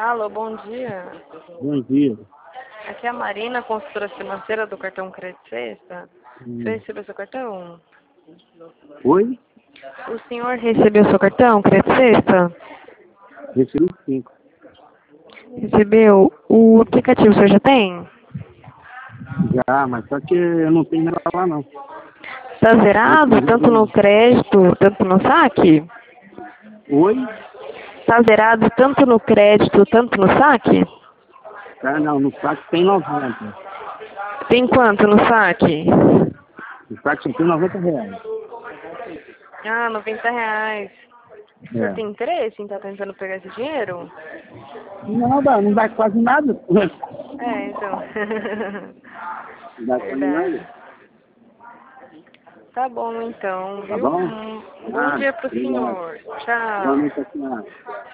Alô, bom dia. Bom dia. Aqui é a Marina, consultora financeira do cartão Crédito Sexta. Você recebeu seu cartão? Oi? O senhor recebeu seu cartão Crédito Sexta? Recebi 5. Recebeu. O aplicativo o senhor já tem? Já, mas só que eu não tenho nada lá não. Está zerado, tanto no crédito, tanto no saque? Oi? Está zerado tanto no crédito, tanto no saque? Ah, não, no saque tem 90. Tem quanto no saque? No saque só tem R$ 90. Ah, R$ 90. O senhor É. tem interesse em estar tentando pegar esse dinheiro? Não dá quase nada. É, então. Não dá quase Verdade. nada. Tá bom, então, Tá viu? bom? Bom dia pro Obrigado. senhor. Tchau. Boa noite, senhora.